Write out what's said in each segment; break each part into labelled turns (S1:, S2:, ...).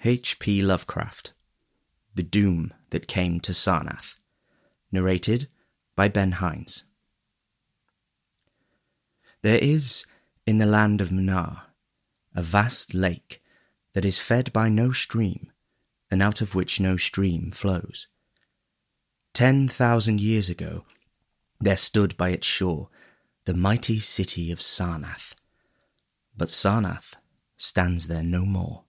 S1: H.P. Lovecraft, The Doom That Came to Sarnath. Narrated by Ben Hines. There is, in the land of Mnar, a vast lake that is fed by no stream, and out of which no stream flows. 10,000 years ago, there stood by its shore the mighty city of Sarnath. But Sarnath stands there no more.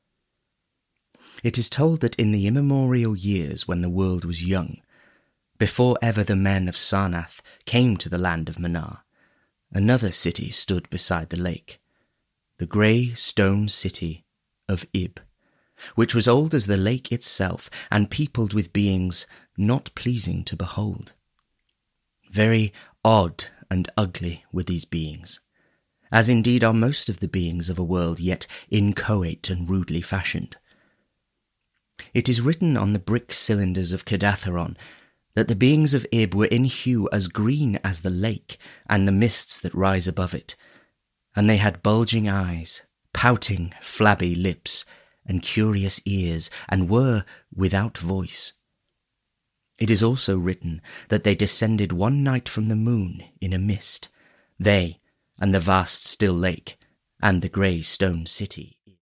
S1: It is told that in the immemorial years when the world was young, before ever the men of Sarnath came to the land of Mnar, another city stood beside the lake, the grey stone city of Ib, which was old as the lake itself and peopled with beings not pleasing to behold. Very odd and ugly were these beings, as indeed are most of the beings of a world yet inchoate and rudely fashioned. It is written on the brick cylinders of Kadatheron that the beings of Ib were in hue as green as the lake and the mists that rise above it, and they had bulging eyes, pouting, flabby lips, and curious ears, and were without voice. It is also written that they descended one night from the moon in a mist, they and the vast still lake and the grey stone city.